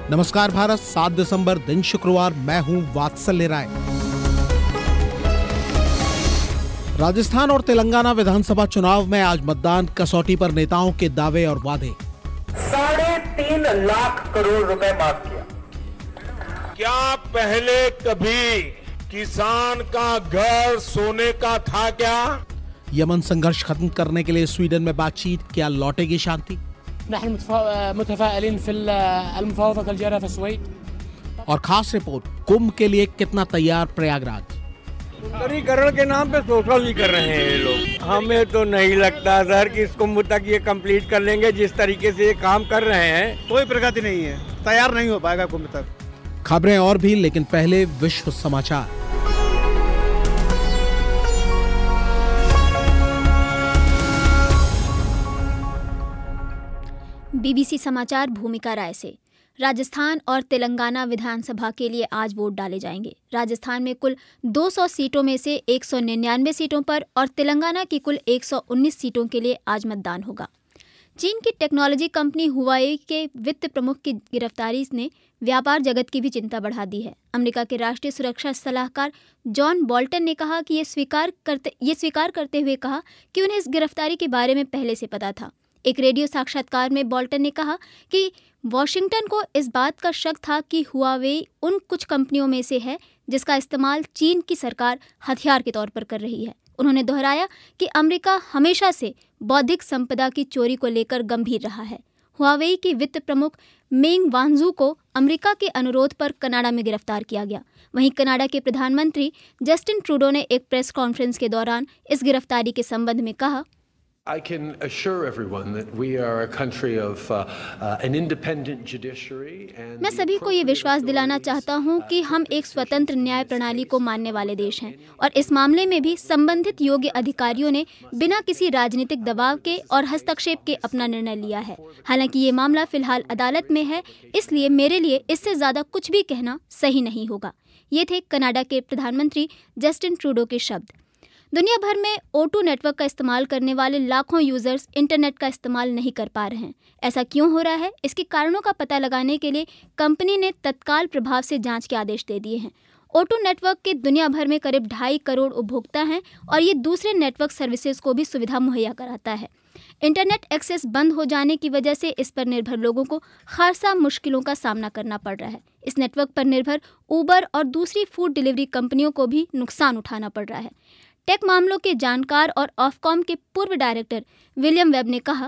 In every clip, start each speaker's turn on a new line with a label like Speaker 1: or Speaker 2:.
Speaker 1: नमस्कार भारत, 7 दिसंबर दिन शुक्रवार, मैं हूं वात्सल्य राय। राजस्थान और तेलंगाना विधानसभा चुनाव में आज मतदान कसौटी पर नेताओं के दावे और वादे।
Speaker 2: 3.5 लाख करोड़ रुपए माफ किया।
Speaker 3: क्या पहले कभी किसान का घर सोने का था क्या?
Speaker 1: यमन संघर्ष खत्म करने के लिए स्वीडन में बातचीत, क्या लौटेगी शांति? और खास रिपोर्ट, कुंभ के लिए कितना तैयार प्रयागराज?
Speaker 4: सुंदरीकरण के नाम पे सोशल ही कर रहे हैं ये लोग। हमें तो नहीं लगता सर कि इस कुंभ तक ये कंप्लीट कर लेंगे। जिस तरीके से ये काम कर रहे हैं
Speaker 5: कोई प्रगति नहीं है, तैयार नहीं हो पाएगा कुंभ तक।
Speaker 1: खबरें और भी, लेकिन पहले विश्व समाचार।
Speaker 6: बीबीसी समाचार भूमिका राय से। राजस्थान और तेलंगाना विधानसभा के लिए आज वोट डाले जाएंगे। राजस्थान में कुल 200 सीटों में से 199 सीटों पर और तेलंगाना की कुल 119 सीटों के लिए आज मतदान होगा। चीन की टेक्नोलॉजी कंपनी हुआई के वित्त प्रमुख की गिरफ्तारी ने व्यापार जगत की भी चिंता बढ़ा दी है। अमेरिका के राष्ट्रीय सुरक्षा सलाहकार जॉन बोल्टन ने कहा कि ये स्वीकार करते हुए कहा कि उन्हें इस गिरफ्तारी के बारे में पहले से पता था। एक रेडियो साक्षात्कार में बोल्टन ने कहा कि वॉशिंगटन को इस बात का शक था कि हुआवेई उन कुछ कंपनियों में से है जिसका इस्तेमाल चीन की सरकार हथियार के तौर पर कर रही है। उन्होंने दोहराया कि अमेरिका हमेशा से बौद्धिक संपदा की चोरी को लेकर गंभीर रहा है। हुआवेई की वित्त प्रमुख मेंग वांजू को अमेरिका के अनुरोध पर कनाडा में गिरफ्तार किया गया। वहीं कनाडा के प्रधानमंत्री जस्टिन ट्रूडो ने एक प्रेस कॉन्फ्रेंस के दौरान इस गिरफ्तारी के संबंध में कहा,
Speaker 7: I can assure everyone that we are a country of an independent judiciary and
Speaker 6: मैं सभी को ये विश्वास दिलाना चाहता हूँ कि हम एक स्वतंत्र न्याय प्रणाली को मानने वाले देश हैं और इस मामले में भी संबंधित योग्य अधिकारियों ने बिना किसी राजनीतिक दबाव के और हस्तक्षेप के अपना निर्णय लिया है। हालांकि ये मामला फिलहाल अदालत में है, इसलिए मेरे लिए इससे ज्यादा कुछ भी कहना सही नहीं होगा। ये थे कनाडा के प्रधानमंत्री जस्टिन ट्रूडो के शब्द। दुनिया भर में O2 नेटवर्क का इस्तेमाल करने वाले लाखों यूजर्स इंटरनेट का इस्तेमाल नहीं कर पा रहे हैं। ऐसा क्यों हो रहा है? इसके कारणों का पता लगाने के लिए कंपनी ने तत्काल प्रभाव से जांच के आदेश दे दिए हैं। O2 नेटवर्क के दुनिया भर में करीब 2.5 करोड़ उपभोक्ता हैं और ये दूसरे नेटवर्क सर्विसेज को भी सुविधा मुहैया कराता है। इंटरनेट एक्सेस बंद हो जाने की वजह से इस पर निर्भर लोगों को खासा मुश्किलों का सामना करना पड़ रहा है। इस नेटवर्क पर निर्भर उबर और दूसरी फूड डिलीवरी कंपनियों को भी नुकसान उठाना पड़ रहा है। टेक मामलों के जानकार और ऑफकॉम के पूर्व डायरेक्टर विलियम वेब ने कहा,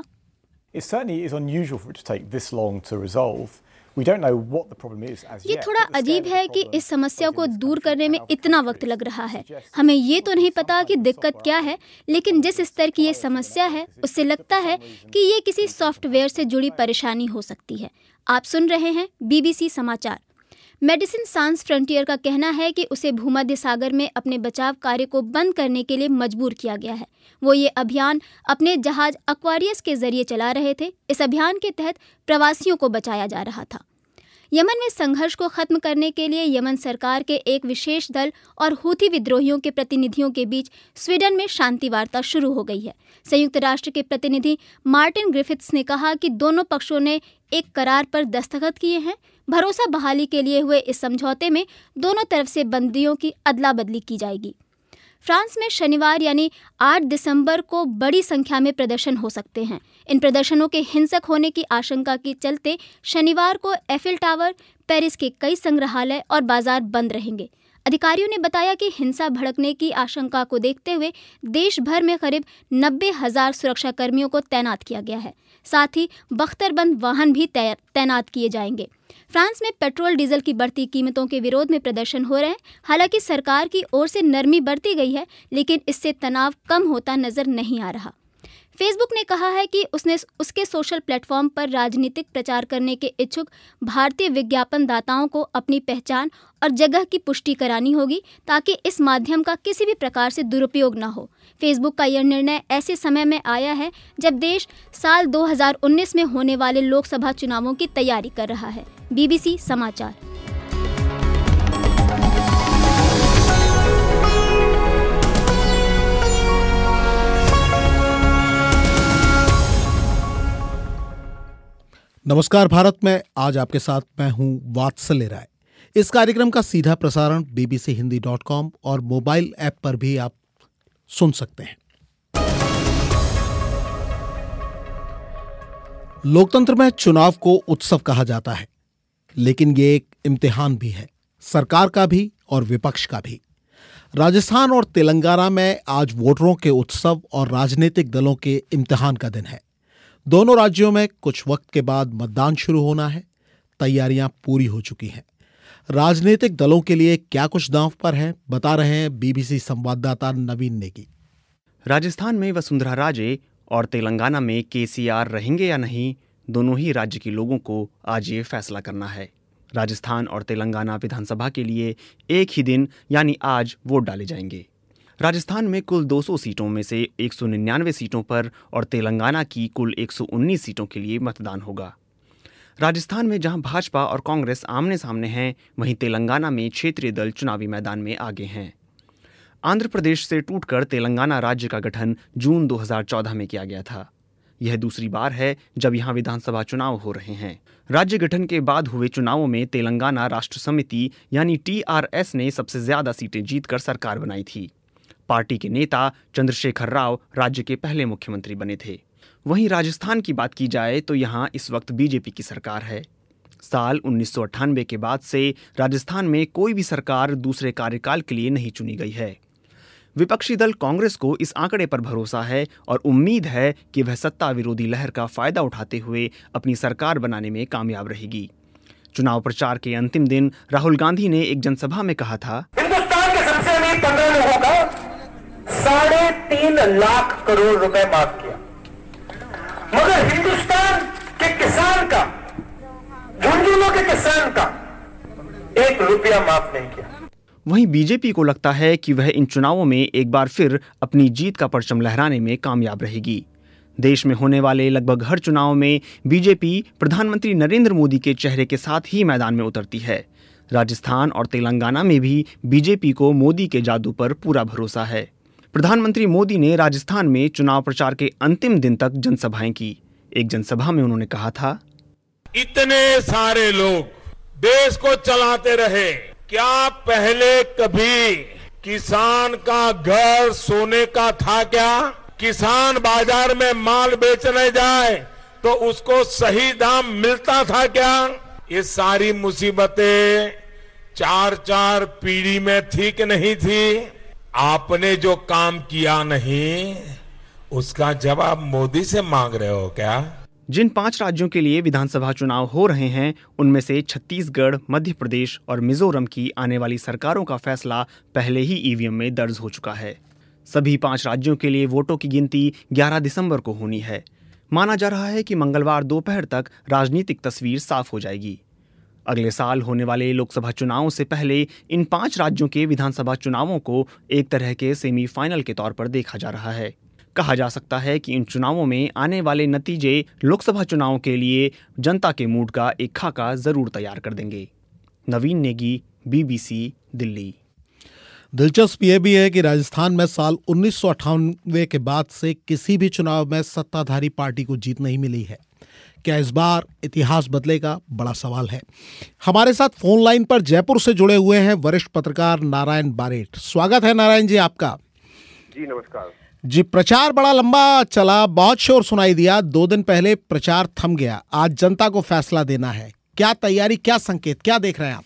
Speaker 6: ये थोड़ा अजीब है कि इस समस्या को दूर करने में इतना वक्त लग रहा है। हमें ये तो नहीं पता कि दिक्कत क्या है, लेकिन जिस स्तर की ये समस्या है उससे लगता है कि ये किसी सॉफ्टवेयर से जुड़ी परेशानी हो सकती है। आप सुन रहे हैं बीबीसी समाचार। मेडिसिन सांस फ्रंटियर का कहना है कि उसे भूमध्य सागर में अपने बचाव कार्य को बंद करने के लिए मजबूर किया गया है। वो ये अभियान अपने जहाज एक्वारियस के जरिए चला रहे थे। इस अभियान के तहत प्रवासियों को बचाया जा रहा था। यमन में संघर्ष को खत्म करने के लिए यमन सरकार के एक विशेष दल और हूथी विद्रोहियों के प्रतिनिधियों के बीच स्वीडन में शांति वार्ता शुरू हो गई है। संयुक्त राष्ट्र के प्रतिनिधि मार्टिन ग्रिफिथ्स ने कहा कि दोनों पक्षों ने एक करार पर दस्तखत किए हैं। भरोसा बहाली के लिए हुए इस समझौते में दोनों तरफ से बंदियों की अदला बदली की जाएगी। फ्रांस में शनिवार यानी 8 दिसंबर को बड़ी संख्या में प्रदर्शन हो सकते हैं। इन प्रदर्शनों के हिंसक होने की आशंका के चलते शनिवार को एफिल टावर, पेरिस के कई संग्रहालय और बाजार बंद रहेंगे। अधिकारियों ने बताया कि हिंसा भड़कने की आशंका को देखते हुए देश भर में करीब 90,000 सुरक्षा कर्मियों को तैनात किया गया है। साथ ही बख्तरबंद वाहन भी तैनात किए जाएंगे। फ्रांस में पेट्रोल डीजल की बढ़ती कीमतों के विरोध में प्रदर्शन हो रहे हैं। हालांकि सरकार की ओर से नरमी बरती गई है, लेकिन इससे तनाव कम होता नजर नहीं आ रहा। फेसबुक ने कहा है कि उसने उसके सोशल प्लेटफॉर्म पर राजनीतिक प्रचार करने के इच्छुक भारतीय विज्ञापन दाताओं को अपनी पहचान और जगह की पुष्टि करानी होगी ताकि इस माध्यम का किसी भी प्रकार से दुरुपयोग न हो। फेसबुक का यह निर्णय ऐसे समय में आया है जब देश साल 2019 में होने वाले लोकसभा चुनावों की तैयारी कर रहा है। बीबीसी समाचार।
Speaker 1: नमस्कार भारत में आज आपके साथ मैं हूं वात्सल्य राय। इस कार्यक्रम का सीधा प्रसारण bbchindi.com और मोबाइल ऐप पर भी आप सुन सकते हैं। लोकतंत्र में चुनाव को उत्सव कहा जाता है, लेकिन ये एक इम्तिहान भी है, सरकार का भी और विपक्ष का भी। राजस्थान और तेलंगाना में आज वोटरों के उत्सव और राजनीतिक दलों के इम्तिहान का दिन है। दोनों राज्यों में कुछ वक्त के बाद मतदान शुरू होना है। तैयारियां पूरी हो चुकी हैं। राजनीतिक दलों के लिए क्या कुछ दांव पर है, बता रहे हैं बीबीसी संवाददाता नवीन नेगी।
Speaker 8: राजस्थान में वसुंधरा राजे और तेलंगाना में केसीआर रहेंगे या नहीं, दोनों ही राज्य के लोगों को आज ये फैसला करना है। राजस्थान और तेलंगाना विधानसभा के लिए एक ही दिन यानी आज वोट डाले जाएंगे। राजस्थान में कुल 200 सीटों में से 199 सीटों पर और तेलंगाना की कुल 119 सीटों के लिए मतदान होगा। राजस्थान में जहां भाजपा और कांग्रेस आमने सामने हैं, वहीं तेलंगाना में क्षेत्रीय दल चुनावी मैदान में आगे हैं। आंध्र प्रदेश से टूटकर तेलंगाना राज्य का गठन जून 2014 में किया गया था। यह दूसरी बार है जब यहां विधानसभा चुनाव हो रहे हैं। राज्य गठन के बाद हुए चुनावों में तेलंगाना राष्ट्र समिति यानी TRS ने सबसे ज्यादा सीटें जीतकर सरकार बनाई थी। पार्टी के नेता चंद्रशेखर राव राज्य के पहले मुख्यमंत्री बने थे। वहीं राजस्थान की बात की जाए तो यहां इस वक्त बीजेपी की सरकार है। साल 1998 के बाद से राजस्थान में कोई भी सरकार दूसरे कार्यकाल के लिए नहीं चुनी गई है। विपक्षी दल कांग्रेस को इस आंकड़े पर भरोसा है और उम्मीद है कि वह सत्ता विरोधी लहर का फायदा उठाते हुए अपनी सरकार बनाने में कामयाब रहेगी। चुनाव प्रचार के अंतिम दिन राहुल गांधी ने एक जनसभा में कहा था,
Speaker 2: हिंदुस्तान के सबसे अमीर 15 लोगों का 3.5 लाख करोड़ रुपए माफ किया, मगर हिंदुस्तान के किसान का, झुंझुनू के किसान का 1 रुपया माफ नहीं किया।
Speaker 8: वहीं बीजेपी को लगता है कि वह इन चुनावों में एक बार फिर अपनी जीत का परचम लहराने में कामयाब रहेगी। देश में होने वाले लगभग हर चुनाव में बीजेपी प्रधानमंत्री नरेंद्र मोदी के चेहरे के साथ ही मैदान में उतरती है। राजस्थान और तेलंगाना में भी बीजेपी को मोदी के जादू पर पूरा भरोसा है। प्रधानमंत्री मोदी ने राजस्थान में चुनाव प्रचार के अंतिम दिन तक जनसभाएं की। एक जनसभा में उन्होंने कहा था,
Speaker 3: इतने सारे लोग देश को चलाते रहे, क्या पहले कभी किसान का घर सोने का था क्या? किसान बाजार में माल बेचने जाए तो उसको सही दाम मिलता था क्या? ये सारी मुसीबतें 4 पीढ़ी में थी कि नहीं थी? आपने जो काम किया नहीं, उसका जवाब मोदी से मांग रहे हो क्या?
Speaker 8: जिन 5 राज्यों के लिए विधानसभा चुनाव हो रहे हैं, उनमें से छत्तीसगढ़, मध्य प्रदेश और मिजोरम की आने वाली सरकारों का फैसला पहले ही ईवीएम में दर्ज हो चुका है। सभी 5 राज्यों के लिए वोटों की गिनती 11 दिसंबर को होनी है। माना जा रहा है कि मंगलवार दोपहर तक राजनीतिक तस्वीर साफ हो जाएगी। अगले साल होने वाले लोकसभा चुनावों से पहले इन 5 राज्यों के विधानसभा चुनावों को एक तरह के सेमीफाइनल के तौर पर देखा जा रहा है। कहा जा सकता है कि इन चुनावों में आने वाले नतीजे लोकसभा चुनाव के लिए जनता के मूड का एक खाका जरूर तैयार कर देंगे। नवीन नेगी, बीबीसी, दिल्ली।
Speaker 1: दिलचस्प यह भी है कि राजस्थान में साल 1998 के बाद से किसी भी चुनाव में सत्ताधारी पार्टी को जीत नहीं मिली है। क्या इस बार इतिहास बदलेगा? बड़ा सवाल है। हमारे साथ फोन लाइन पर जयपुर से जुड़े हुए हैं वरिष्ठ पत्रकार नारायण बारेठ। स्वागत है नारायण जी आपका।
Speaker 9: जी नमस्कार
Speaker 1: जी। प्रचार बड़ा लंबा चला, बहुत शोर सुनाई दिया। 2 दिन पहले प्रचार थम गया, आज जनता को फैसला देना है। क्या तैयारी, क्या संकेत, क्या देख रहे हैं आप?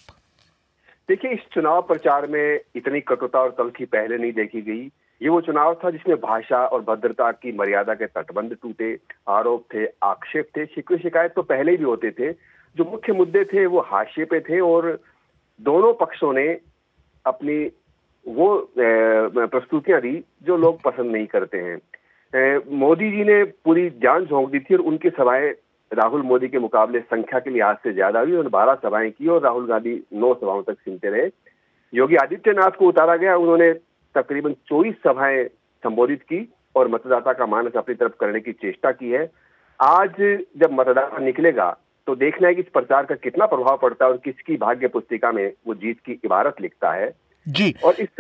Speaker 9: देखिए, इस चुनाव प्रचार में इतनी कटुता और तल्खी पहले नहीं देखी गई। ये वो चुनाव था जिसमें भाषा और भद्रता की मर्यादा के तटबंध टूटे, आरोप थे, आक्षेप थे, शिकवे शिकायत तो पहले भी होते थे। जो मुख्य मुद्दे थे वो हाशिए पे थे और दोनों पक्षों ने अपनी वो प्रस्तुतियां दी जो लोग पसंद नहीं करते हैं। मोदी जी ने पूरी जान झोंक दी थी और उनकी सभाएं राहुल मोदी के मुकाबले संख्या के लिहाज से ज्यादा हुई। उन्होंने 12 सभाएं की और राहुल गांधी 9 सभाओं तक सिमटे रहे। योगी आदित्यनाथ को उतारा गया, उन्होंने तकरीबन 24 सभाएं संबोधित की और मतदाता का मानस अपनी तरफ करने की चेष्टा की है। आज जब मतदाता निकलेगा तो देखना है कि इस प्रचार का कितना प्रभाव पड़ता है और किसकी भाग्य पुस्तिका में वो जीत की इबारत लिखता है
Speaker 1: जी।
Speaker 9: और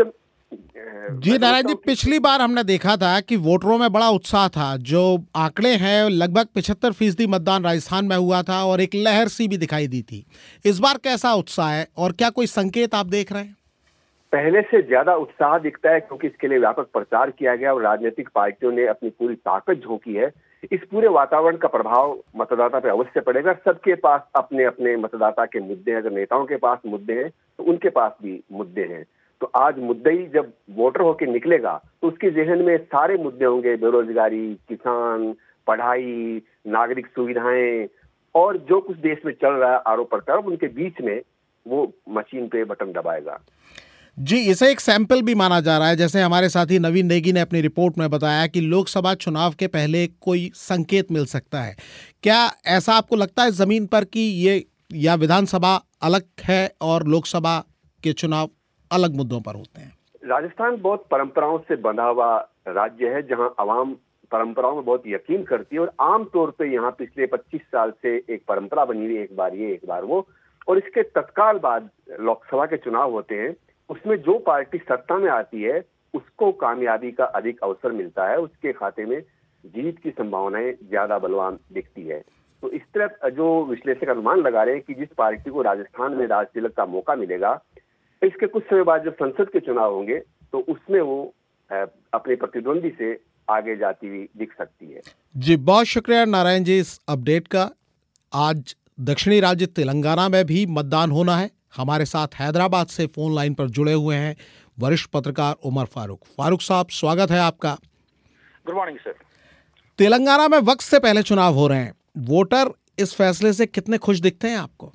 Speaker 1: जी नारायण जी, पिछली बार हमने देखा था कि वोटरों में बड़ा उत्साह था। जो आंकड़े हैं, लगभग 75% मतदान राजस्थान में हुआ था और एक लहर सी भी दिखाई दी थी। इस बार कैसा उत्साह है और क्या कोई संकेत आप देख रहे हैं?
Speaker 9: पहले से ज्यादा उत्साह दिखता है, क्योंकि इसके लिए व्यापक प्रचार किया गया और राजनीतिक पार्टियों ने अपनी पूरी ताकत झोंकी है। इस पूरे वातावरण का प्रभाव मतदाता पे अवश्य पड़ेगा। सबके पास अपने अपने मतदाता के मुद्दे हैं। अगर नेताओं के पास मुद्दे हैं तो उनके पास भी मुद्दे हैं। तो आज मुद्दई जब वोटर होकर निकलेगा तो उसके जहन में सारे मुद्दे होंगे, बेरोजगारी, किसान, पढ़ाई, नागरिक सुविधाएं और जो कुछ देश में चल रहा है आरोप प्रत्यारोप, उनके बीच में वो मशीन पे बटन दबाएगा।
Speaker 1: जी, इसे एक सैंपल भी माना जा रहा है। जैसे हमारे साथी नवीन नेगी ने अपनी रिपोर्ट में बताया कि लोकसभा चुनाव के पहले कोई संकेत मिल सकता है। क्या ऐसा आपको लगता है जमीन पर कि ये या विधानसभा अलग है और लोकसभा के चुनाव अलग मुद्दों पर होते हैं?
Speaker 9: राजस्थान बहुत परंपराओं से बंधा हुआ राज्य है, जहां आवाम परंपराओं में बहुत यकीन करती है और आमतौर पे यहाँ पिछले 25 साल से एक परंपरा बनी हुई, एक बार ये एक बार वो। और इसके तत्काल बाद लोकसभा के चुनाव होते हैं, उसमें जो पार्टी सत्ता में आती है उसको कामयाबी का अधिक अवसर मिलता है, उसके खाते में जीत की संभावनाएं ज्यादा बलवान दिखती है। तो इस तरह जो विश्लेषक अनुमान लगा रहे हैं कि जिस पार्टी को राजस्थान में राज तिलक का मौका मिलेगा, इसके कुछ समय बाद जब संसद के चुनाव होंगे तो उसमें वो अपने प्रतिद्वंदी से आगे जाती हुई दिख सकती है।
Speaker 1: जी, बहुत शुक्रिया नारायण जी इस अपडेट का। आज दक्षिणी राज्य तेलंगाना में भी मतदान होना है। हमारे साथ हैदराबाद से फोन लाइन पर जुड़े हुए हैं वरिष्ठ पत्रकार उमर फारूक। फारूक साहब, स्वागत है आपका।
Speaker 10: Good morning sir.
Speaker 1: तेलंगाना में वक्त से पहले चुनाव हो रहे हैं, वोटर इस फैसले से कितने खुश दिखते हैं आपको?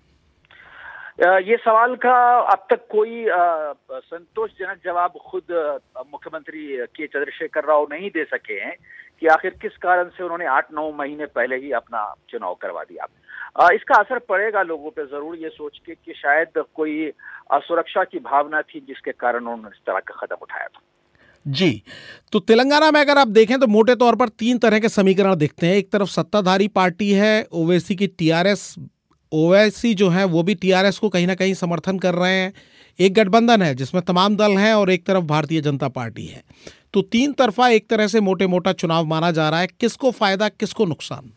Speaker 10: ये सवाल का अब तक कोई संतोषजनक जवाब खुद मुख्यमंत्री के चंद्रशेखर राव नहीं दे सके हैं कि आखिर किस कारण से उन्होंने 8-9 महीने पहले ही अपना चुनाव करवा दिया। इसका असर पड़ेगा लोगों पे जरूर, ये सोच के कि शायद कोई असुरक्षा की भावना थी जिसके कारण उन्होंने इस तरह का कदम उठाया था।
Speaker 1: जी, तो तेलंगाना में अगर आप देखें तो मोटे तौर पर 3 तरह के समीकरण दिखते हैं। एक तरफ सत्ताधारी पार्टी है ओवैसी की टीआरएस, ओवैसी जो है वो भी टीआरएस को कहीं ना कहीं समर्थन कर रहे हैं। एक गठबंधन है जिसमें तमाम दल हैं और एक तरफ भारतीय जनता पार्टी है। तो 3 तरफा एक तरह से मोटे मोटा चुनाव माना जा रहा है। किसको फायदा, किसको नुकसान?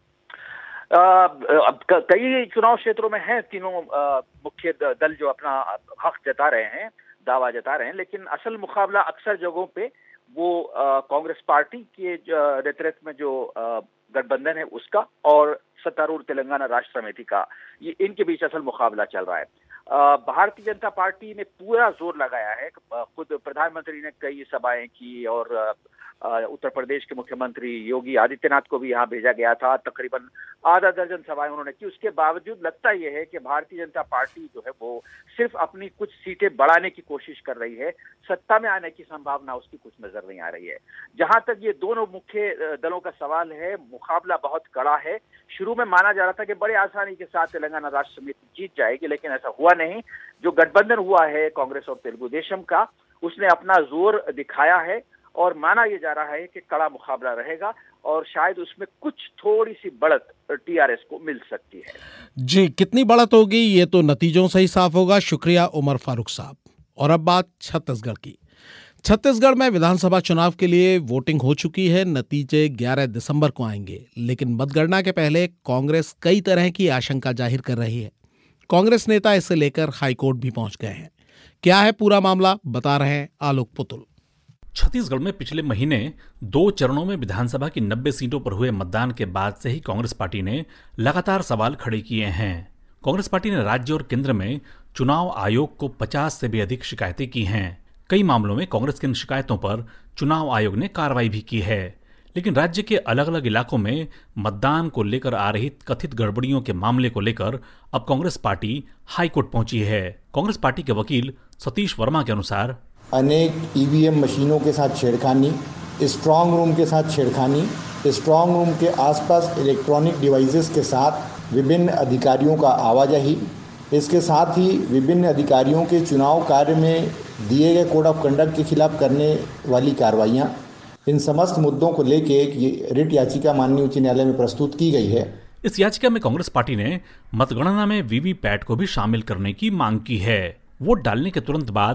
Speaker 10: कई चुनाव क्षेत्रों में हैं तीनों मुख्य दल जो अपना हक जता रहे हैं, दावा जता रहे हैं, लेकिन असल मुकाबला अक्सर जगहों पे वो कांग्रेस पार्टी के नेतृत्व में जो गठबंधन है उसका और सत्तारूढ़ तेलंगाना राष्ट्र समिति का, ये इनके बीच असल मुकाबला चल रहा है। भारतीय जनता पार्टी ने पूरा जोर लगाया है। खुद प्रधानमंत्री ने कई सभाएं की और उत्तर प्रदेश के मुख्यमंत्री योगी आदित्यनाथ को भी यहाँ भेजा गया था। तकरीबन आधा दर्जन सभाएं उन्होंने की। उसके बावजूद लगता यह है कि भारतीय जनता पार्टी जो है वो सिर्फ अपनी कुछ सीटें बढ़ाने की कोशिश कर रही है, सत्ता में आने की संभावना उसकी कुछ नजर नहीं आ रही है। जहां तक ये दोनों मुख्य दलों का सवाल है, मुकाबला बहुत कड़ा है। शुरू में माना जा रहा था कि बड़े आसानी के साथ तेलंगाना राष्ट्र समिति जीत जाएगी, लेकिन ऐसा हुआ नहीं। जो गठबंधन हुआ है कांग्रेस और तेलुगु देशम का, उसने अपना जोर दिखाया है और माना यह जा रहा है कि कड़ा मुकाबला रहेगा और शायद उसमें कुछ थोड़ी सी बढ़त टीआरएस को मिल सकती है।
Speaker 1: जी, कितनी बढ़त होगी ये तो नतीजों से ही साफ होगा। शुक्रिया उमर फारूक साहब। और अब बात छत्तीसगढ़ की। छत्तीसगढ़ में विधानसभा चुनाव के लिए वोटिंग हो चुकी है। नतीजे 11 दिसंबर को आएंगे, लेकिन मतगणना के पहले कांग्रेस कई तरह की आशंका जाहिर कर रही है। कांग्रेस नेता इसे लेकर हाईकोर्ट भी पहुंच गए हैं। क्या है पूरा मामला, बता रहे हैं आलोक पुतुल।
Speaker 11: छत्तीसगढ़ में पिछले महीने 2 चरणों में विधानसभा की 90 सीटों पर हुए मतदान के बाद से ही कांग्रेस पार्टी ने लगातार सवाल खड़े किए हैं। कांग्रेस पार्टी ने राज्य और केंद्र में चुनाव आयोग को 50 से भी अधिक शिकायतें की हैं। कई मामलों में कांग्रेस की इन शिकायतों पर चुनाव आयोग ने कार्रवाई भी की है, लेकिन राज्य के अलग अलग इलाकों में मतदान को लेकर आ रही कथित गड़बड़ियों के मामले को लेकर अब कांग्रेस पार्टी हाईकोर्ट पहुंची है। कांग्रेस पार्टी के वकील सतीश वर्मा के अनुसार
Speaker 12: अनेक ईवीएम मशीनों के साथ छेड़खानी, स्ट्रांग रूम के साथ छेड़खानी, स्ट्रांग रूम के आसपास इलेक्ट्रॉनिक डिवाइसेस के साथ विभिन्न अधिकारियों का आवाजाही, इसके साथ ही विभिन्न अधिकारियों के चुनाव कार्य में दिए गए कोड ऑफ कंडक्ट के खिलाफ करने वाली कार्रवाइयाँ, इन समस्त मुद्दों को लेकर एक रिट याचिका माननीय उच्च न्यायालय में प्रस्तुत की गई है।
Speaker 11: इस याचिका में कांग्रेस पार्टी ने मतगणना में वीवीपैट को भी शामिल करने की मांग की है। वोट डालने के तुरंत बाद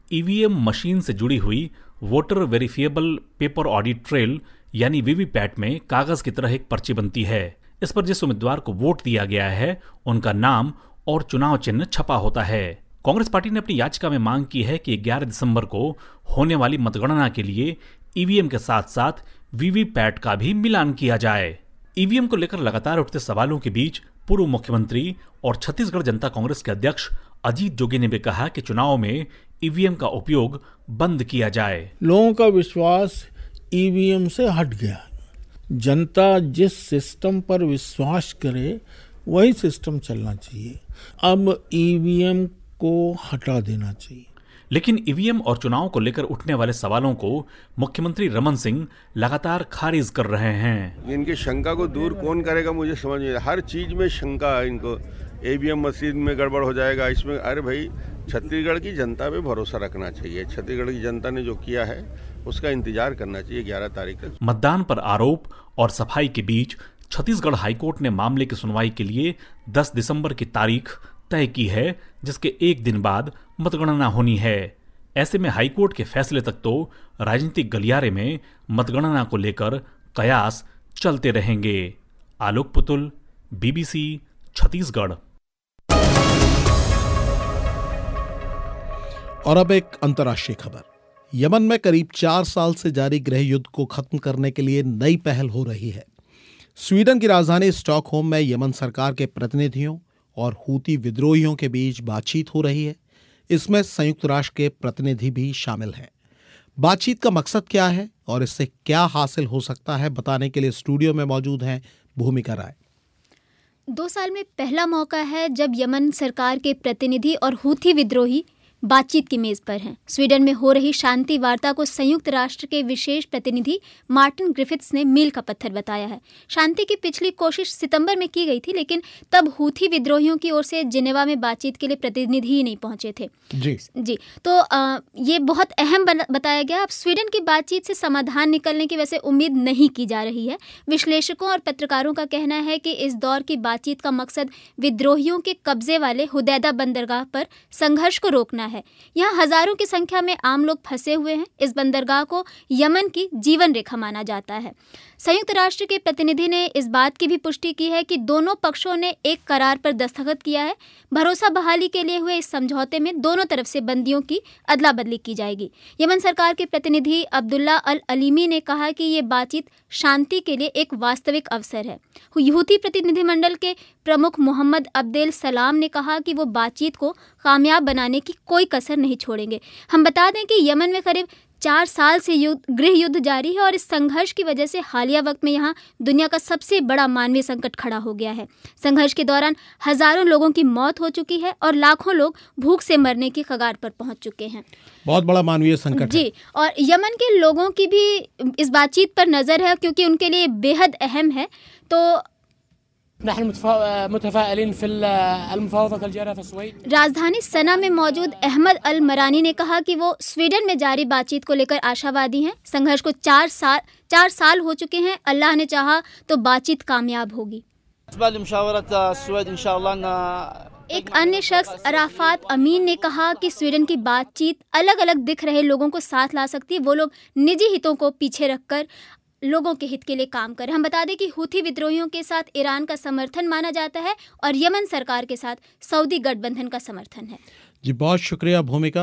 Speaker 11: ईवीएम मशीन से जुड़ी हुई voter verifiable paper audit trail यानी वीवीपैट में कागज की तरह एक पर्ची बनती है। इस पर जिस उम्मीदवार को वोट दिया गया है उनका नाम और चुनाव चिन्ह छपा होता है। कांग्रेस पार्टी ने अपनी याचिका में मांग की है कि 11 दिसंबर को होने वाली मतगणना के लिए ईवीएम के साथ साथ वीवीपैट का भी मिलान किया जाए। ईवीएम को लेकर लगातार उठते सवालों के बीच पूर्व मुख्यमंत्री और छत्तीसगढ़ जनता कांग्रेस के अध्यक्ष अजीत जोगी ने भी कहा कि चुनाव में ईवीएम का उपयोग बंद किया जाए।
Speaker 13: लोगों का विश्वास ईवीएम से हट गया। जनता जिस सिस्टम पर विश्वास करे वही सिस्टम चलना चाहिए। अब ईवीएम को हटा देना चाहिए।
Speaker 11: लेकिन ईवीएम और चुनाव को लेकर उठने वाले सवालों को मुख्यमंत्री रमन सिंह लगातार खारिज कर रहे हैं।
Speaker 14: इनकी शंका को दूर कौन करेगा मुझे समझ नहीं। हर चीज में शंका है इनको। ईवीएम मशीन में गड़बड़ हो जाएगा इसमें। अरे भाई, छत्तीसगढ़ की जनता पे भरोसा रखना चाहिए। छत्तीसगढ़ की जनता ने जो किया है उसका इंतजार करना चाहिए 11 तारीख तक।
Speaker 11: मतदान पर आरोप और सफाई के बीच छत्तीसगढ़ हाईकोर्ट ने मामले की सुनवाई के लिए 10 दिसंबर की तारीख तय की है, जिसके एक दिन बाद मतगणना होनी है। ऐसे में हाईकोर्ट के फैसले तक तो राजनीतिक गलियारे में मतगणना को लेकर कयास चलते रहेंगे। आलोक पुतुल, बीबीसी, छत्तीसगढ़।
Speaker 1: और अब एक अंतर्राष्ट्रीय खबर। यमन में करीब 4 साल से जारी गृह युद्ध को खत्म करने के लिए नई पहल हो रही है। स्वीडन की राजधानी स्टॉकहोम में यमन सरकार के प्रतिनिधियों और हूती विद्रोहियों के बीच बातचीत हो रही है। इसमें संयुक्त राष्ट्र के प्रतिनिधि भी शामिल हैं। बातचीत का मकसद क्या है और इससे क्या हासिल हो सकता है, बताने के लिए स्टूडियो में मौजूद हैं भूमिका राय।
Speaker 6: 2 साल में पहला मौका है जब यमन सरकार के प्रतिनिधि और हूथी विद्रोही बातचीत की मेज पर हैं। स्वीडन में हो रही शांति वार्ता को संयुक्त राष्ट्र के विशेष प्रतिनिधि मार्टिन ग्रिफिथ्स ने मील का पत्थर बताया है। शांति की पिछली कोशिश सितंबर में की गई थी, लेकिन तब हूथी विद्रोहियों की ओर से जिनेवा में बातचीत के लिए प्रतिनिधि ही नहीं पहुंचे थे। जी तो ये बहुत अहम बताया गया। अब स्वीडन की बातचीत से समाधान निकलने की वैसे उम्मीद नहीं की जा रही है। विश्लेषकों और पत्रकारों का कहना है कि इस दौर की बातचीत का मकसद विद्रोहियों के कब्जे वाले हुदैदा बंदरगाह पर संघर्ष को रोकना है। यहाँ हजारों की संख्या में आम लोग फंसे हुए हैं। इस बंदरगाह को यमन की जीवन रेखा माना जाता है। संयुक्त राष्ट्र के प्रतिनिधि ने इस बात की भी पुष्टि की है कि दोनों पक्षों ने एक करार पर दस्तखत किया है। भरोसा बहाली के लिए हुए इस समझौते में दोनों तरफ से बंदियों की अदला बदली की जाएगी। यमन सरकार के प्रतिनिधि अब्दुल्ला अल अलीमी ने कहा कि ये बातचीत शांति के लिए एक वास्तविक अवसर है। हूथी प्रतिनिधिमंडल के प्रमुख मोहम्मद अब्देल सलाम ने कहा कि वो बातचीत को कामयाब बनाने की कोई कसर नहीं छोड़ेंगे। हम बता दें कि यमन में करीब 4 साल से गृह युद्ध जारी है और इस संघर्ष की वजह से हालिया वक्त में यहाँ दुनिया का सबसे बड़ा मानवीय संकट खड़ा हो गया है। संघर्ष के दौरान हजारों लोगों की मौत हो चुकी है और लाखों लोग भूख से मरने की कगार पर पहुंच चुके हैं।
Speaker 1: बहुत बड़ा मानवीय संकट
Speaker 6: जी, और यमन के लोगों की भी इस बातचीत पर नजर है क्योंकि उनके लिए बेहद अहम है। तो राजधानी सना में मौजूद अहमद अल मरानी ने कहा कि वो स्वीडन में जारी बातचीत को लेकर आशावादी हैं। संघर्ष को 4 साल हो चुके हैं। अल्लाह ने चाहा तो बातचीत कामयाब होगी। एक अन्य शख्स अराफात अमीन ने कहा कि स्वीडन की बातचीत अलग अलग दिख रहे लोगों को साथ ला सकती है। वो लोग निजी हितों को पीछे रखकर लोगों के हित के लिए काम करें। हम बता दें कि हूथी विद्रोहियों के साथ ईरान का समर्थन माना जाता है और यमन सरकार के साथ सऊदी गठबंधन का समर्थन है।
Speaker 1: जी, बहुत शुक्रिया भूमिका।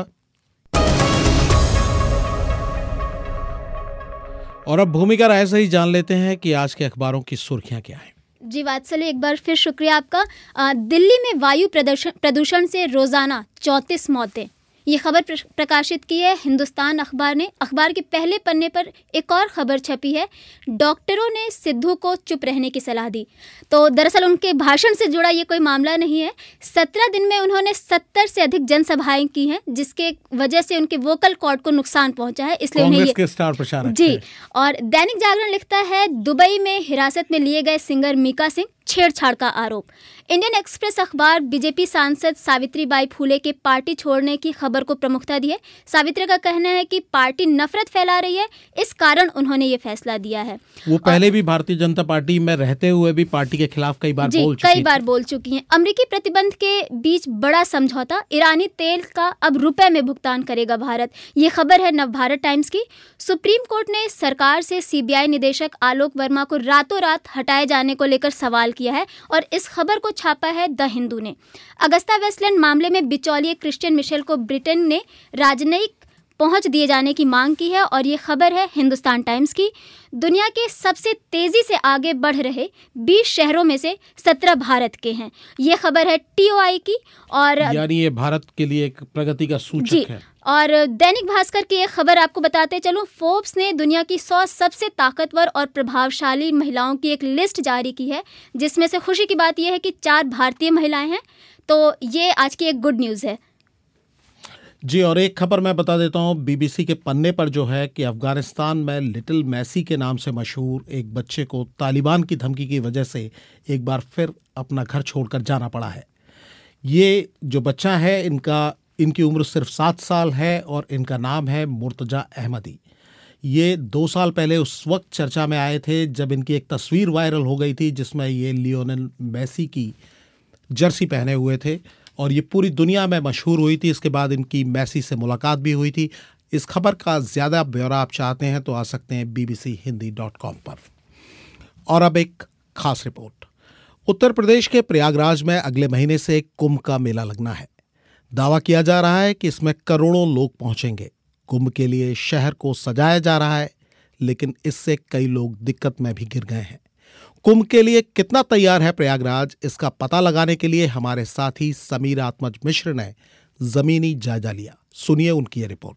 Speaker 1: और अब भूमिका राय से ही जान लेते हैं कि आज के अखबारों की सुर्खियां क्या हैं।
Speaker 6: जी वात्सल्य, एक बार फिर शुक्रिया आपका। दिल्ली में वायु प्रदूषण से रोजाना 34 मौतें, ये खबर प्रकाशित की है हिंदुस्तान अखबार ने। अखबार के पहले पन्ने पर एक और खबर छपी है। डॉक्टरों ने सिद्धू को चुप रहने की सलाह दी। तो दरअसल उनके भाषण से जुड़ा ये कोई मामला नहीं है। 17 दिन में उन्होंने 70 से अधिक जनसभाएं की हैं, जिसके वजह से उनके वोकल कॉर्ड को नुकसान पहुंचा है। इसलिए उन्हें
Speaker 1: के स्टार प्रचारक
Speaker 6: जी। और दैनिक जागरण लिखता है, दुबई में हिरासत में लिए गए सिंगर मीका सिंह छेड़छाड़ का आरोप। इंडियन एक्सप्रेस अखबार बीजेपी सांसद सावित्रीबाई फूले के पार्टी छोड़ने की खबर को प्रमुखता दी है। सावित्री का कहना है कि पार्टी नफरत फैला रही है, इस कारण उन्होंने ये फैसला दिया है।
Speaker 1: वो पहले भी भारतीय जनता पार्टी में रहते हुए भी पार्टी के खिलाफ कई बार बोल चुकी हैं। अमेरिकी प्रतिबंध के बीच बड़ा समझौता, ईरानी तेल का अब रुपए में भुगतान करेगा भारत। ये खबर है नवभारत टाइम्स की। सुप्रीम कोर्ट ने सरकार से सीबीआई निदेशक आलोक वर्मा को रातों रात हटाए जाने को लेकर सवाल किया है और इस खबर को छापा है द हिंदू ने। अगस्ता वेस्टलैंड मामले में बिचौलिए क्रिश्चियन मिशेल को ब्रिटेन ने राजनयिक पहुंच दिए जाने की मांग की है और ये खबर है हिंदुस्तान टाइम्स की। दुनिया के सबसे तेजी से आगे बढ़ रहे 20 शहरों में से 17 भारत के हैं। ये खबर है TOI की और यानी ये भारत के लिए एक प्रगति का सूचक है।
Speaker 6: और दैनिक भास्कर की एक खबर आपको बताते चलो, फोर्ब्स ने दुनिया की 100 सबसे ताकतवर और प्रभावशाली महिलाओं की एक लिस्ट जारी की है, जिसमें से खुशी की बात यह है कि 4 भारतीय महिलाएं हैं। तो ये आज की एक गुड न्यूज़ है
Speaker 1: जी। और एक खबर मैं बता देता हूँ, BBC के पन्ने पर जो है कि अफगानिस्तान में लिटिल मैसी के नाम से मशहूर एक बच्चे को तालिबान की धमकी की वजह से एक बार फिर अपना घर छोड़कर जाना पड़ा है। ये जो बच्चा है इनकी उम्र सिर्फ 7 साल है और इनका नाम है मुर्तजा अहमदी। ये 2 साल पहले उस वक्त चर्चा में आए थे जब इनकी एक तस्वीर वायरल हो गई थी जिसमें ये लियोनेल मेसी की जर्सी पहने हुए थे और ये पूरी दुनिया में मशहूर हुई थी। इसके बाद इनकी मेसी से मुलाकात भी हुई थी। इस खबर का ज़्यादा ब्यौरा आप चाहते हैं तो आ सकते हैं bbchindi.com पर। और अब एक खास रिपोर्ट। उत्तर प्रदेश के प्रयागराज में अगले महीने से कुंभ का मेला लगना है। दावा किया जा रहा है कि इसमें करोड़ों लोग पहुंचेंगे। कुंभ के लिए शहर को सजाया जा रहा है, लेकिन इससे कई लोग दिक्कत में भी गिर गए हैं। कुंभ के लिए कितना तैयार है प्रयागराज, इसका पता लगाने के लिए हमारे साथी समीर आत्मज मिश्र ने जमीनी जायजा लिया। सुनिए उनकी ये रिपोर्ट।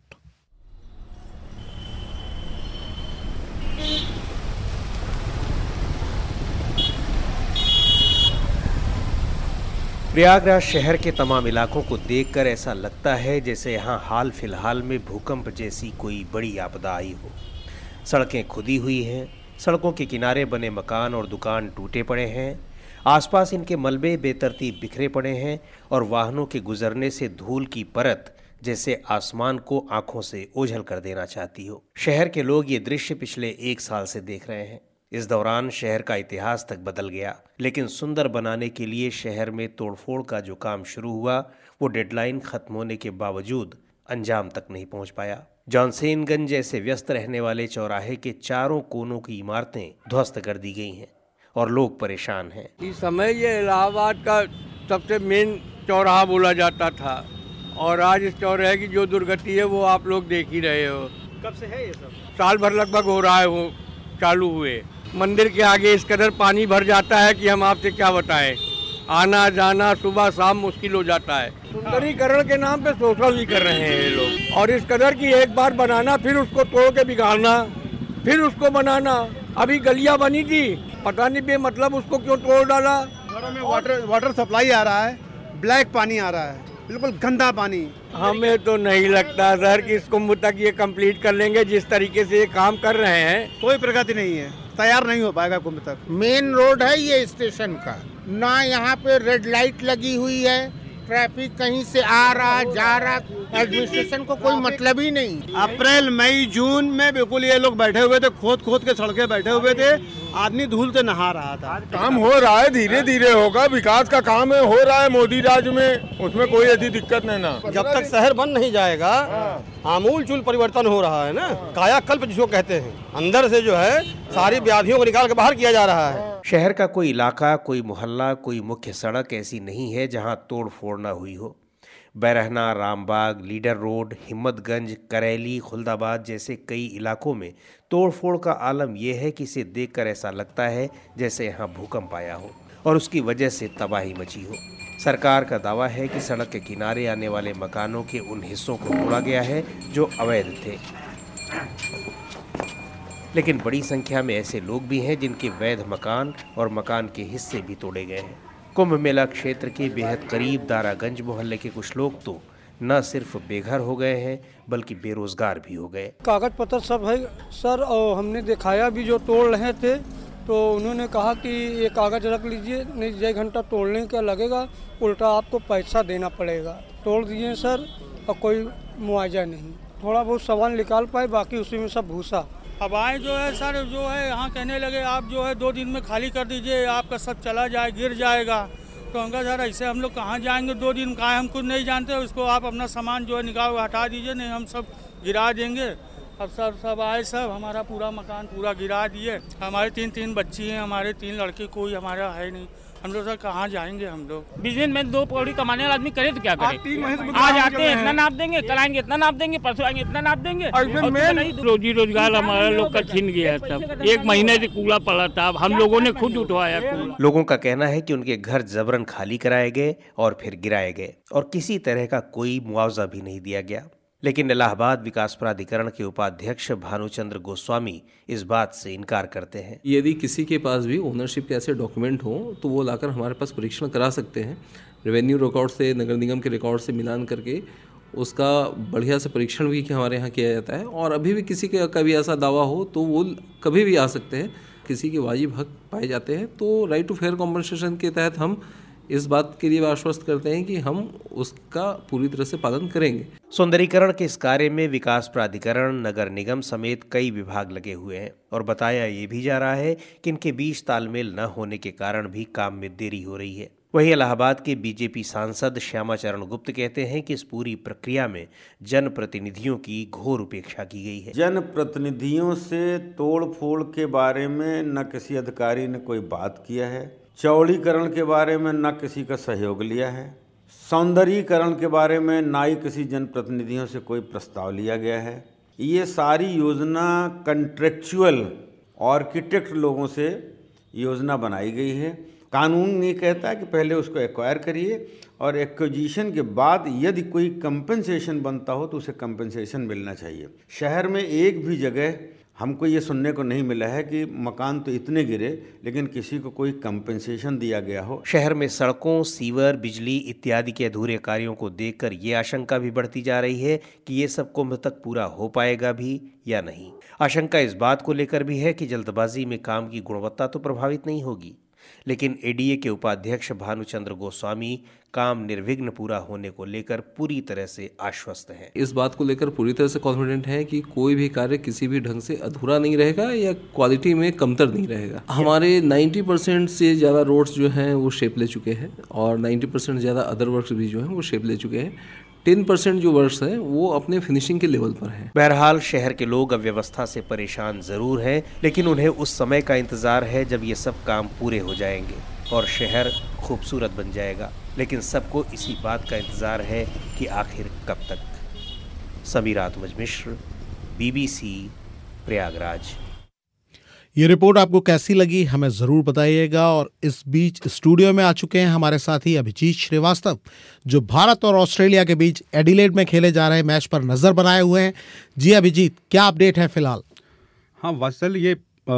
Speaker 15: प्रयागराज शहर के तमाम इलाकों को देखकर ऐसा लगता है जैसे यहाँ हाल फिलहाल में भूकंप जैसी कोई बड़ी आपदा आई हो। सड़कें खुदी हुई हैं, सड़कों के किनारे बने मकान और दुकान टूटे पड़े हैं, आसपास इनके मलबे बेतरतीब बिखरे पड़े हैं और वाहनों के गुजरने से धूल की परत जैसे आसमान को आंखों से ओझल कर देना चाहती हो। शहर के लोग ये दृश्य पिछले 1 साल से देख रहे हैं। इस दौरान शहर का इतिहास तक बदल गया, लेकिन सुंदर बनाने के लिए शहर में तोड़फोड़ का जो काम शुरू हुआ वो डेडलाइन खत्म होने के बावजूद अंजाम तक नहीं पहुंच पाया। जॉनसेनगंज जैसे व्यस्त रहने वाले चौराहे के चारों कोनों की इमारतें ध्वस्त कर दी गई हैं और लोग परेशान हैं।
Speaker 4: इस समय ये इलाहाबाद का सबसे मेन चौराहा बोला जाता था और आज इस चौराहे की जो दुर्गति है वो आप लोग देख ही रहे हो।
Speaker 5: कब से है ये सब?
Speaker 4: साल भर लगभग हो रहा है वो चालू हुए। मंदिर के आगे इस कदर पानी भर जाता है कि हम आपसे क्या बताएं। आना जाना सुबह शाम मुश्किल हो जाता है। सुंदरीकरण के नाम पे शोषण भी कर रहे हैं ये लोग और इस कदर की एक बार बनाना फिर उसको तोड़ के बिगाड़ना फिर उसको बनाना। अभी गलियां बनी थी, पता नहीं बेमतलब उसको क्यों तोड़ डाला।
Speaker 5: घरों में वाटर सप्लाई आ रहा है, ब्लैक पानी आ रहा है, बिल्कुल गंदा पानी।
Speaker 4: हमें तो नहीं लगता सर कि इस कुंभ तक ये कंप्लीट कर लेंगे। जिस तरीके से ये काम कर रहे हैं
Speaker 5: कोई प्रगति नहीं है, तैयार नहीं हो पाएगा कुंभ तक।
Speaker 16: मेन रोड है ये स्टेशन का, ना यहाँ पे रेड लाइट लगी हुई है, ट्रैफिक कहीं से आ रहा जा रहा, एडमिनिस्ट्रेशन को कोई मतलब ही नहीं।
Speaker 5: अप्रैल मई जून में बिल्कुल ये लोग बैठे हुए थे, खोद खोद के सड़कें बैठे हुए थे, आदमी धूल से नहा रहा था।
Speaker 3: काम हो रहा है, धीरे धीरे होगा, विकास का काम है, हो रहा है मोदी राज में, उसमें कोई ऐसी दिक्कत नहीं ना।
Speaker 5: जब तक शहर बन नहीं जाएगा आमूल चूल परिवर्तन हो रहा है ना, कायाकल्प जिसको कहते हैं, अंदर से जो है सारी व्याधियों को निकाल के बाहर किया जा रहा है।
Speaker 15: शहर का कोई इलाका, कोई मोहल्ला, कोई मुख्य सड़क ऐसी नहीं है जहां तोड़ फोड़ न हुई हो। बैरहना, रामबाग, लीडर रोड, हिम्मतगंज, करेली, खुल्दाबाद जैसे कई इलाकों में तोड़फोड़ का आलम यह है कि इसे देखकर ऐसा लगता है जैसे यहाँ भूकंप आया हो और उसकी वजह से तबाही मची हो। सरकार का दावा है कि सड़क के किनारे आने वाले मकानों के उन हिस्सों को तोड़ा गया है जो अवैध थे, लेकिन बड़ी संख्या में ऐसे लोग भी हैं जिनके वैध मकान और मकान के हिस्से भी तोड़े गए हैं। कुंभ मेला क्षेत्र के बेहद करीब दारागंज मोहल्ले के कुछ लोग तो न सिर्फ बेघर हो गए हैं बल्कि बेरोजगार भी हो गए।
Speaker 17: कागज पत्र सब है सर, और हमने दिखाया भी जो तोड़ रहे थे तो उन्होंने कहा कि ये कागज़ रख लीजिए, नहीं 1 घंटा तोड़ने का लगेगा, उल्टा आपको पैसा देना पड़ेगा। तोड़ दिए सर और कोई मुआवजा नहीं, थोड़ा बहुत सामान निकाल पाए, बाकी उसी में सब भूसा। हवाएं जो है सर जो है यहाँ कहने लगे आप जो है 2 दिन में खाली कर दीजिए, आपका सब चला जाए, गिर जाएगा। तो उनका सर ऐसे हम लोग कहाँ जाएंगे 2 दिन का, हम कुछ नहीं जानते, उसको आप अपना सामान जो है निकाल हटा दीजिए, नहीं हम सब गिरा देंगे। अब सर सब आए, सब हमारा पूरा मकान पूरा गिरा दिए। हमारे 3 बच्ची हैं, हमारे 3 लड़के, कोई हमारा है नहीं। हम लोग सर कहाँ जाएंगे हम लोग।
Speaker 18: बिजनेस में 2 पौड़ी कमाने वाला आदमी करे तो क्या करे। आज आते हैं इतना नाप देंगे, कल आएंगे इतना नाप देंगे, परसों आएंगे इतना नाप देंगे। रोजी रोजगार हमारा लोग का छीन गया। तब 1 महीने से कूड़ा पड़ा था, हम लोगों ने खुद उठवाया कूड़ा।
Speaker 15: लोगों का कहना है कि उनके घर जबरन खाली कराए गए और फिर गिराए गए और किसी तरह का कोई मुआवजा भी नहीं दिया गया। लेकिन इलाहाबाद विकास प्राधिकरण के उपाध्यक्ष भानुचंद्र गोस्वामी इस बात से इनकार करते हैं।
Speaker 19: यदि किसी के पास भी ओनरशिप के ऐसे डॉक्यूमेंट हो तो वो लाकर हमारे पास परीक्षण करा सकते हैं। रेवेन्यू रिकॉर्ड से, नगर निगम के रिकॉर्ड से मिलान करके उसका बढ़िया से परीक्षण भी हमारे यहाँ किया जाता है। और अभी भी किसी का कभी ऐसा दावा हो तो वो कभी भी आ सकते हैं। किसी के वाजिब हक पाए जाते हैं तो राइट टू फेयर कॉम्पनसेशन के तहत हम इस बात के लिए आश्वस्त करते हैं कि हम उसका पूरी तरह से पालन करेंगे।
Speaker 15: सौंदर्यीकरण के इस कार्य में विकास प्राधिकरण, नगर निगम समेत कई विभाग लगे हुए हैं और बताया ये भी जा रहा है कि इनके बीच तालमेल न होने के कारण भी काम में देरी हो रही है। वहीं इलाहाबाद के बीजेपी सांसद श्यामा चरण गुप्त कहते हैं कि इस पूरी प्रक्रिया में जनप्रतिनिधियों की घोर उपेक्षा की गई है।
Speaker 20: जनप्रतिनिधियों से तोड़ फोड़ के बारे में न किसी अधिकारी ने कोई बात किया है, चौड़ीकरण के बारे में न किसी का सहयोग लिया है, सौंदर्यीकरण के बारे में ना ही किसी जनप्रतिनिधियों से कोई प्रस्ताव लिया गया है। ये सारी योजना कंट्रेक्चुअल आर्किटेक्ट लोगों से योजना बनाई गई है। कानून ये कहता है कि पहले उसको एक्वायर करिए और एक्विजिशन के बाद यदि कोई कंपनसेशन बनता हो तो उसे कंपनसेशन मिलना चाहिए। शहर में एक भी जगह हमको ये सुनने को नहीं मिला है कि मकान तो इतने गिरे लेकिन किसी को कोई कंपनसेशन दिया गया हो।
Speaker 15: शहर में सड़कों, सीवर, बिजली इत्यादि के अधूरे कार्यों को देखकर ये आशंका भी बढ़ती जा रही है कि ये सब कुंभ तक पूरा हो पाएगा भी या नहीं। आशंका इस बात को लेकर भी है कि जल्दबाजी में काम की गुणवत्ता तो प्रभावित नहीं होगी, लेकिन एडीए के उपाध्यक्ष भानुचंद्र गोस्वामी काम निर्विघ्न पूरा होने को लेकर पूरी तरह से आश्वस्त हैं।
Speaker 19: इस बात को लेकर पूरी तरह से कॉन्फिडेंट है कि कोई भी कार्य किसी भी ढंग से अधूरा नहीं रहेगा या क्वालिटी में कमतर नहीं रहेगा। हमारे 90% से ज़्यादा रोड्स जो हैं वो शेप ले चुके हैं और 90% ज़्यादा अदर वर्क्स भी जो हैं वो शेप ले चुके हैं। 10% जो वर्क्स हैं वो अपने फिनिशिंग के लेवल पर हैं।
Speaker 15: बहरहाल शहर के लोग अव्यवस्था से परेशान जरूर हैं, लेकिन उन्हें उस समय का इंतजार है जब ये सब काम पूरे हो जाएंगे और शहर खूबसूरत बन जाएगा। लेकिन सबको इसी बात का इंतजार है कि आखिर कब तक। समीर आत्मज मिश्र, BBC, प्रयागराज।
Speaker 1: ये रिपोर्ट आपको कैसी लगी हमें ज़रूर बताइएगा। और इस बीच स्टूडियो में आ चुके हैं हमारे साथी अभिजीत श्रीवास्तव, जो भारत और ऑस्ट्रेलिया के बीच एडिलेड में खेले जा रहे मैच पर नज़र बनाए हुए हैं। जी अभिजीत, क्या अपडेट है फिलहाल?
Speaker 21: हाँ वात्सल, ये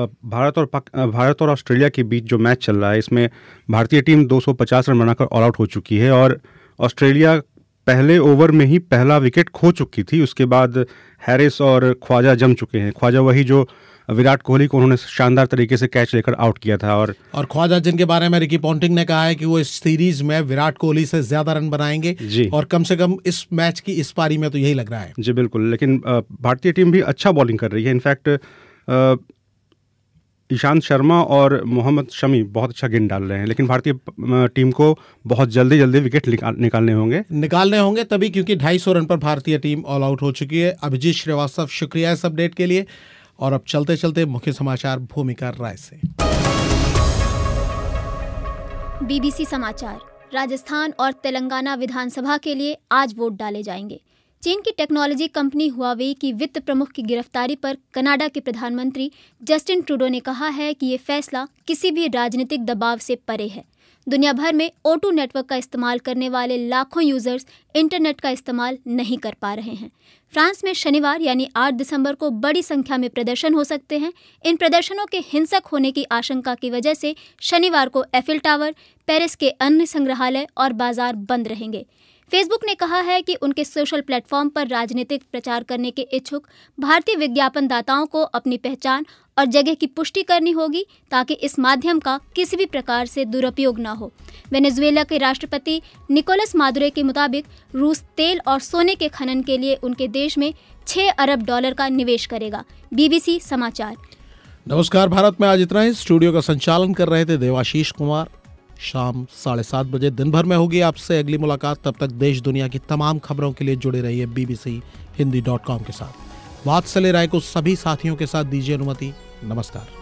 Speaker 21: भारत और ऑस्ट्रेलिया के बीच जो मैच चल रहा है इसमें भारतीय टीम 250 रन बनाकर ऑल आउट हो चुकी है और ऑस्ट्रेलिया पहले ओवर में ही पहला विकेट खो चुकी थी। उसके बाद हैरिस और ख्वाजा जम चुके हैं। ख्वाजा वही जो विराट कोहली को उन्होंने शानदार तरीके से कैच लेकर आउट किया था। और
Speaker 1: ख्वाजा जिनके बारे में रिकी पॉन्टिंग ने कहा है कि वो इस सीरीज में विराट कोहली से ज्यादा रन बनाएंगे जी, और कम से कम इस मैच की इस पारी में तो यही लग रहा है।
Speaker 21: जी बिल्कुल, लेकिन भारतीय टीम भी अच्छा बॉलिंग कर रही है। इनफैक्ट ईशांत शर्मा और मोहम्मद शमी बहुत अच्छा गेंद डाल रहे हैं, लेकिन भारतीय टीम को बहुत जल्दी विकेट निकालने होंगे
Speaker 1: तभी, क्योंकि 250 रन पर भारतीय टीम ऑल आउट हो चुकी है। अभिजीत श्रीवास्तव, शुक्रिया इस अपडेट के लिए। और अब चलते चलते मुख्य समाचार भूमिका राय से।
Speaker 6: BBC समाचार। राजस्थान और तेलंगाना विधानसभा के लिए आज वोट डाले जाएंगे। चीन की टेक्नोलॉजी कंपनी हुआवेई की वित्त प्रमुख की गिरफ्तारी पर कनाडा के प्रधानमंत्री जस्टिन ट्रूडो ने कहा है कि ये फैसला किसी भी राजनीतिक दबाव से परे है। दुनिया भर में O2 नेटवर्क का इस्तेमाल करने वाले लाखों यूजर्स इंटरनेट का इस्तेमाल नहीं कर पा रहे हैं। फ्रांस में शनिवार यानी 8 दिसंबर को बड़ी संख्या में प्रदर्शन हो सकते हैं। इन प्रदर्शनों के हिंसक होने की आशंका की वजह से शनिवार को एफिल टावर, पेरिस के अन्य संग्रहालय और बाजार बंद रहेंगे। फेसबुक ने कहा है कि उनके सोशल प्लेटफॉर्म पर राजनीतिक प्रचार करने के इच्छुक भारतीय विज्ञापनदाताओं को अपनी पहचान और जगह की पुष्टि करनी होगी ताकि इस माध्यम का किसी भी प्रकार से दुरुपयोग न हो। वेनेजुएला के राष्ट्रपति निकोलस मादुरो के मुताबिक रूस तेल और सोने के खनन के लिए उनके देश में $6 अरब का निवेश करेगा। BBC समाचार।
Speaker 1: नमस्कार भारत में आज इतना ही। स्टूडियो का संचालन कर रहे थे देवाशीष कुमार। शाम 7:30 बजे दिन भर में होगी आपसे अगली मुलाकात। तब तक देश दुनिया की तमाम खबरों के लिए जुड़े रहिए bbchindi.com के साथ। वात्सल्य राय को सभी साथियों के साथ दीजिए अनुमति। नमस्कार।